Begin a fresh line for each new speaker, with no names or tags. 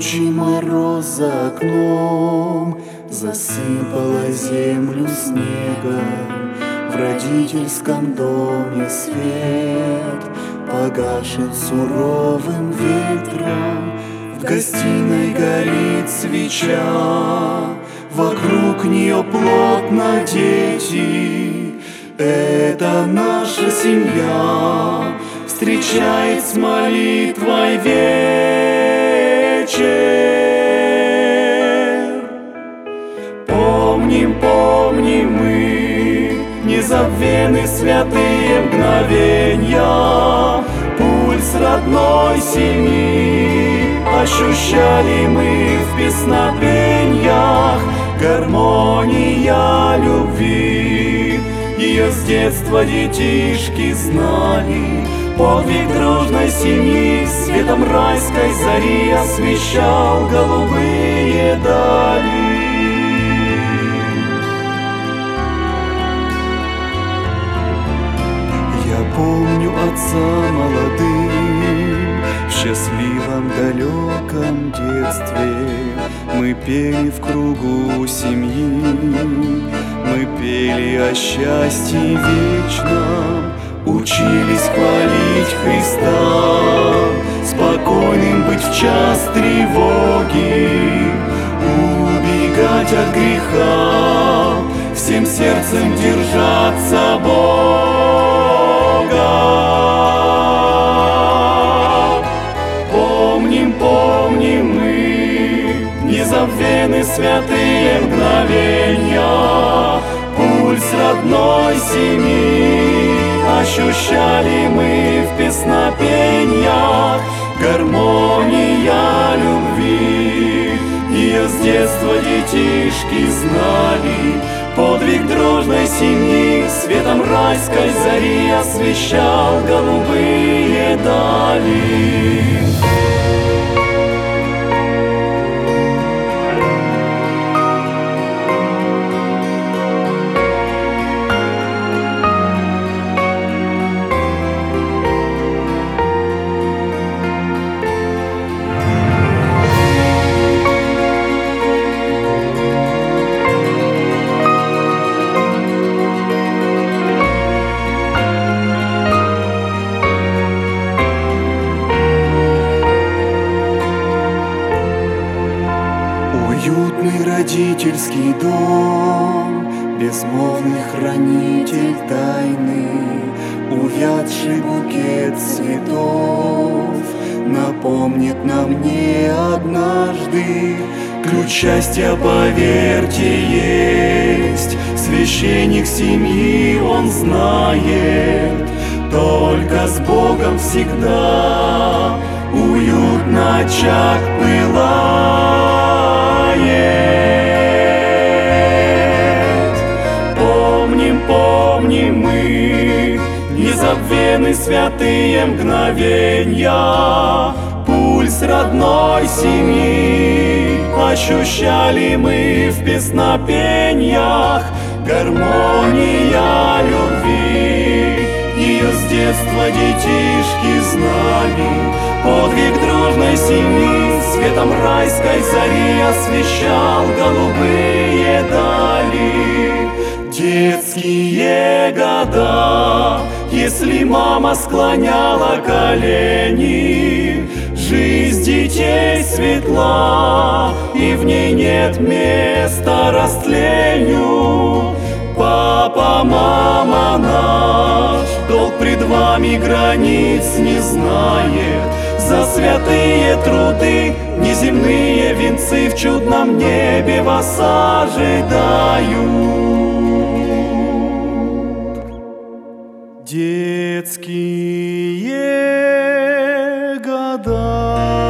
Колючий мороз за окном засыпала землю снегом. В родительском доме свет погашен суровым ветром. В гостиной горит свеча, вокруг нее плотно дети. Это наша семья встречает с молитвой вечер. Помним, помним мы незабвенны святые мгновенья. Пульс родной семьи ощущали мы в песнопениях. Гармония любви, ее с детства детишки знали. Подвиг дружной семьи светом райской зари освещал голубые дали. Я помню отца молодым в счастливом далеком детстве. Мы пели в кругу семьи, мы пели о счастье вечном, учились хвалить Христа, спокойным быть в час тревоги, убегать от греха, всем сердцем держаться Бога. Помним, помним мы незабвенны святые мгновенья. Пульс родной семьи ощущали мы в песнопениях. Гармония любви, ее с детства детишки знали. Подвиг дружной семьи светом райской зари освещал голубые дали. Уютный родительский дом, безмолвный хранитель тайны, увядший букет цветов напомнит нам не однажды. Ключ счастья, поверьте, есть. Священник семьи, он знает, только с Богом всегда уютно очаг пылает. Помним, помним мы незабвенны святые мгновенья. Пульс родной семьи ощущали мы в песнопениях. Гармония любви, ее с детства детишки знали. Подвиг дружной семьи светом райской зари освещал голубые дали. Детские года, если мама склоняла колени, жизнь детей светла, и в ней нет места растлению. Папа, мама наш, долг пред вами границ не знает. За святые труды неземные венцы в чудном небе вас ожидают. Детские года.